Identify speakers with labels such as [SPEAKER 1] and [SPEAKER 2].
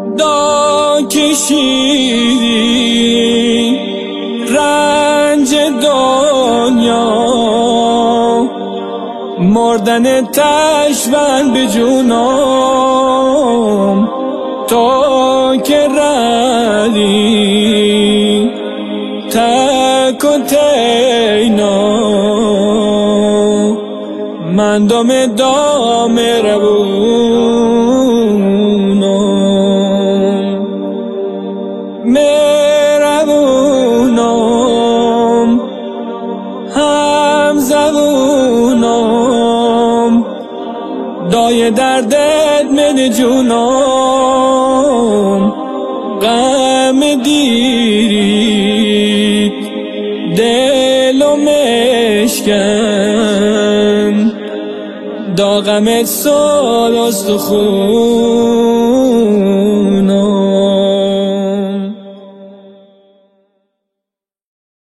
[SPEAKER 1] دا کشیدی رنج دنیا، مردن تشبن به جونم تو که ردی تک و تینا، من دام مهربونم مهربونم هم زبونم، دای دردت من جونم، غم دیری دلو مشکن، دا غمت سال استخون